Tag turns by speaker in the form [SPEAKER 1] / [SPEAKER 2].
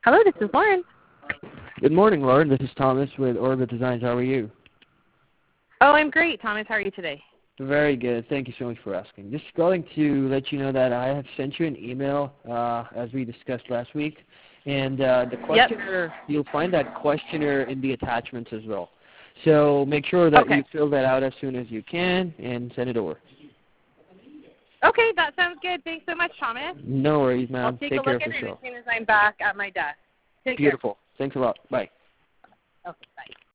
[SPEAKER 1] Hello, this is Lauren.
[SPEAKER 2] Good morning, Lauren. This is Thomas with Orbit Designs. How are you?
[SPEAKER 1] Oh, I'm great, Thomas. How are you today?
[SPEAKER 2] Very good. Thank you so much for asking. Just going to let you know that I have sent you an email as we discussed last week. And the questionnaire, You'll find that questionnaire in the attachments as well. So make sure that you fill that out as soon as you can and send it over.
[SPEAKER 1] Okay, that sounds good. Thanks so much, Thomas.
[SPEAKER 2] No worries, ma'am.
[SPEAKER 1] I'll take a look at it as soon as I'm back at my desk. Take
[SPEAKER 2] Beautiful. Thanks a lot. Bye.
[SPEAKER 1] Okay, bye.